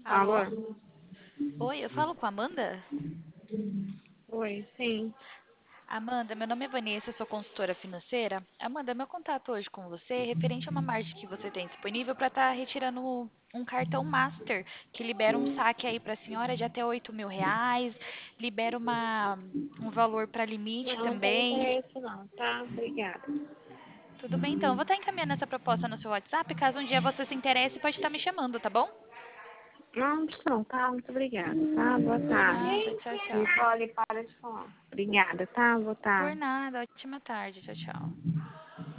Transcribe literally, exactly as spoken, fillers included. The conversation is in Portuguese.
Alô? Alô? Oi, eu falo com a Amanda? Oi, sim. Amanda, meu nome é Vanessa, eu sou consultora financeira. Amanda, meu contato hoje com você é referente a uma margem que você tem disponível para estar retirando um cartão Master, que libera um saque aí para a senhora de até oito mil reais, libera uma, um valor para limite Não, não tem também. interesse não, tá? Obrigada. Tudo bem, então. Eu vou estar encaminhando essa proposta no seu WhatsApp. Caso um dia você se interesse, pode estar me chamando, tá bom? Não, não, tá? Muito obrigada, tá? Boa Por tarde. nada, tchau, tchau. Nicole, para de falar. Obrigada, tá? Boa Por tarde. nada, ótima tarde, tchau, tchau.